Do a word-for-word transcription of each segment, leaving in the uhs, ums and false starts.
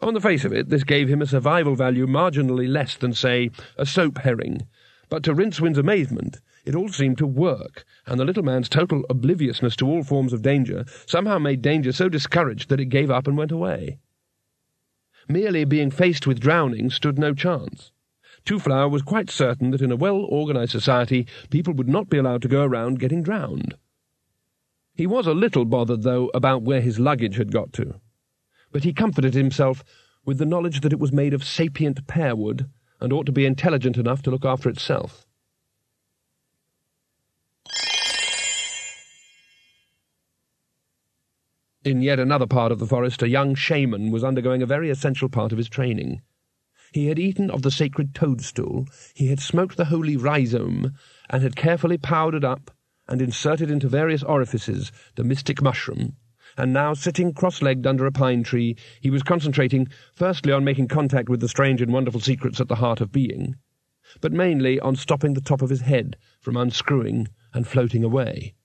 On the face of it, this gave him a survival value marginally less than, say, a soap herring. But to Rincewind's amazement, it all seemed to work, and the little man's total obliviousness to all forms of danger somehow made danger so discouraged that it gave up and went away. Merely being faced with drowning stood no chance. Two-Flower was quite certain that in a well-organised society people would not be allowed to go around getting drowned. He was a little bothered, though, about where his luggage had got to. But he comforted himself with the knowledge that it was made of sapient pearwood and ought to be intelligent enough to look after itself. In yet another part of the forest, a young shaman was undergoing a very essential part of his training. He had eaten of the sacred toadstool, he had smoked the holy rhizome, and had carefully powdered up and inserted into various orifices the mystic mushroom, and now, sitting cross-legged under a pine tree, he was concentrating firstly on making contact with the strange and wonderful secrets at the heart of being, but mainly on stopping the top of his head from unscrewing and floating away.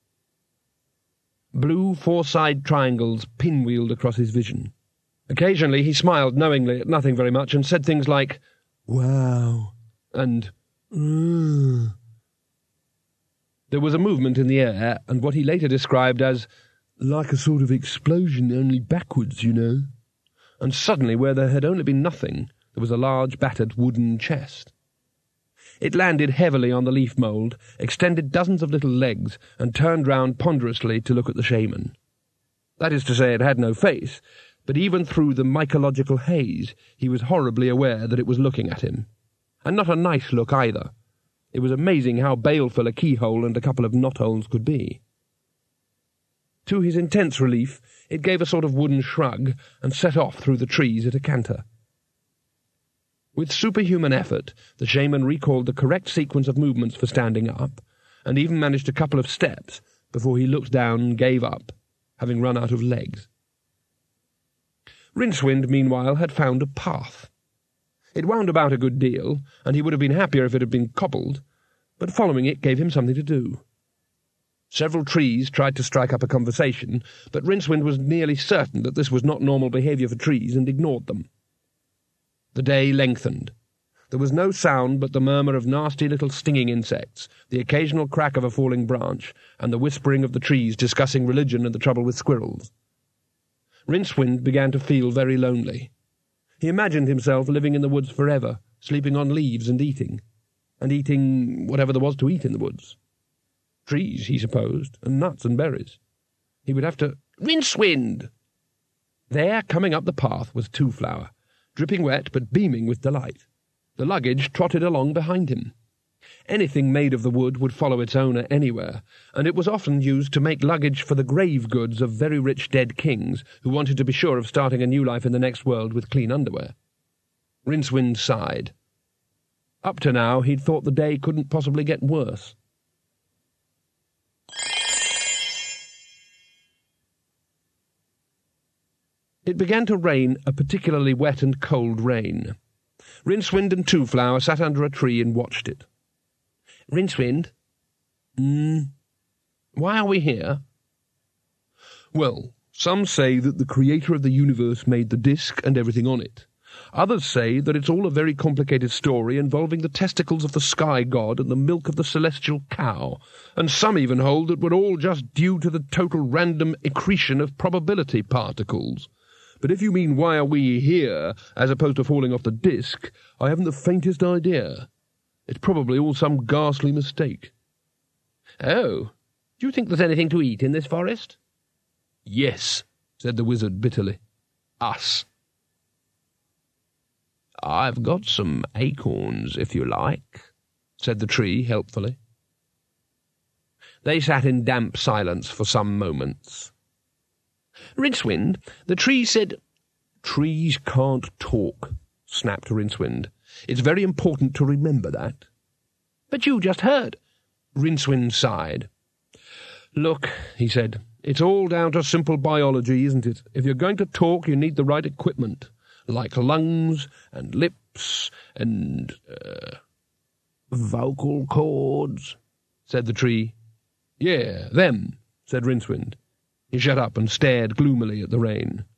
Blue four-side triangles pinwheeled across his vision. Occasionally he smiled knowingly at nothing very much and said things like, "Wow," and "Mm." There was a movement in the air, and what he later described as like a sort of explosion, only backwards, you know. And suddenly, where there had only been nothing, there was a large battered wooden chest. It landed heavily on the leaf mould, extended dozens of little legs, and turned round ponderously to look at the shaman. That is to say, it had no face, but even through the mycological haze he was horribly aware that it was looking at him. And not a nice look either. It was amazing how baleful a keyhole and a couple of knotholes could be. To his intense relief, it gave a sort of wooden shrug and set off through the trees at a canter. With superhuman effort, the shaman recalled the correct sequence of movements for standing up, and even managed a couple of steps before he looked down and gave up, having run out of legs. Rincewind, meanwhile, had found a path. It wound about a good deal, and he would have been happier if it had been cobbled, but following it gave him something to do. Several trees tried to strike up a conversation, but Rincewind was nearly certain that this was not normal behaviour for trees and ignored them. The day lengthened. There was no sound but the murmur of nasty little stinging insects, the occasional crack of a falling branch, and the whispering of the trees discussing religion and the trouble with squirrels. Rincewind began to feel very lonely. He imagined himself living in the woods forever, sleeping on leaves and eating, and eating whatever there was to eat in the woods. Trees, he supposed, and nuts and berries. He would have to... Rincewind! There, coming up the path, was Two-Flower, dripping wet but beaming with delight. The luggage trotted along behind him. Anything made of the wood would follow its owner anywhere, and it was often used to make luggage for the grave goods of very rich dead kings who wanted to be sure of starting a new life in the next world with clean underwear. Rincewind sighed. Up to now, he'd thought the day couldn't possibly get worse. It began to rain, a particularly wet and cold rain. Rincewind and Two-Flower sat under a tree and watched it. Rincewind? Hmm? Why are we here? Well, some say that the creator of the universe made the disk and everything on it. Others say that it's all a very complicated story involving the testicles of the sky god and the milk of the celestial cow, and some even hold that we're all just due to the total random accretion of probability particles. But if you mean why are we here, as opposed to falling off the disk, I haven't the faintest idea. It's probably all some ghastly mistake. Oh, do you think there's anything to eat in this forest? Yes, said the wizard bitterly. Us. I've got some acorns, if you like, said the tree helpfully. They sat in damp silence for some moments. Rincewind, the tree said... Trees can't talk, snapped Rincewind. It's very important to remember that. But you just heard. Rincewind sighed. Look, he said, it's all down to simple biology, isn't it? If you're going to talk, you need the right equipment, like lungs and lips and... Uh, vocal cords, said the tree. Yeah, them, said Rincewind. He shut up and stared gloomily at the rain.